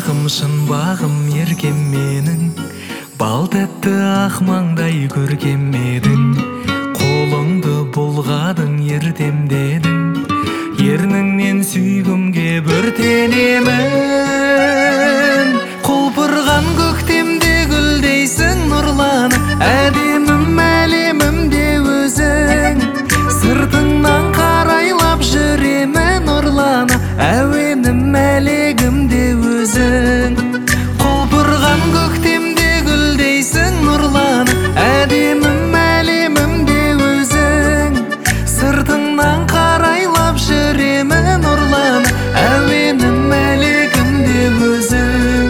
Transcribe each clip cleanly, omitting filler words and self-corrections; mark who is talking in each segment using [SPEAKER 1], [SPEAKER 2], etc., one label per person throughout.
[SPEAKER 1] бағым, шын бағым еркем менің. Бал тәтті ақ маңдай көркем едің. Қолыңды бұлғадың, ертемдедің. Ерніңнен сүйгімге бүртенемін. Құлпырған көктемде гүлдейсің нұрланып, әдемім әлемімде өзің. Сыртыңнан қарайлап жүремін нұрланып, әуенім әлегімде өзің. Құлпырған көктемде гүлдейсің нұрланып, әдемім әлемімде өзің. Сыртыңнан қарайлап жүремін нұрланып, әуенім әлегімде өзің.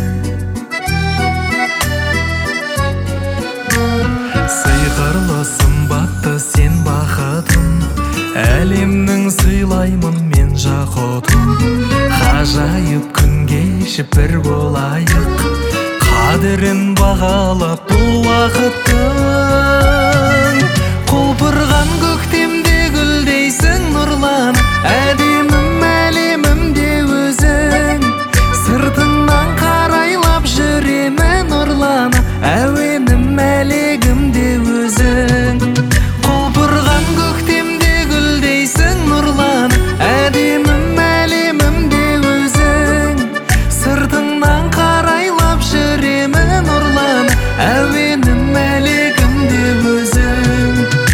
[SPEAKER 1] Сиқырлы сымбатты сен бақытым, әлемнің сыйлаймын мен жақұтым. Ғажайып күн кешіп бір болайық, қадірін бағалап бұл уақыттың. Құлпырған көктемде гүлдейсің нұрланып, әдемім әлемімде өзің. Сыртыңнан қарайлап жүремін нұрланып, әуенім әлегімде өзің. Құлпырған көктемде гүлдейсің нұрланып, әдемім әлемімде өзің. Сыртыңнан қарайлап жүремін нұрланып, әуенім әлегімде өзің.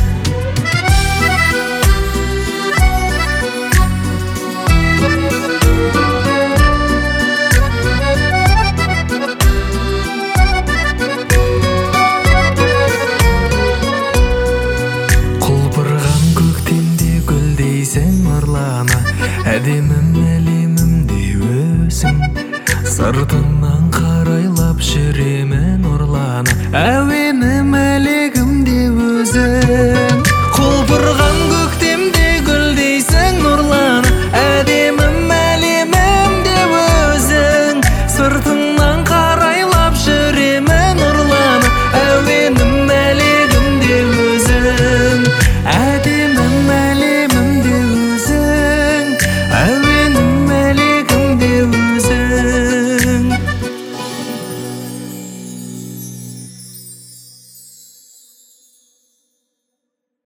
[SPEAKER 1] Құлпырған көктемде гүлдейсің нұрланып, әдемім әлемімде өзің. Сыртыңнан қарайлап жүремін нұрланып, әуенім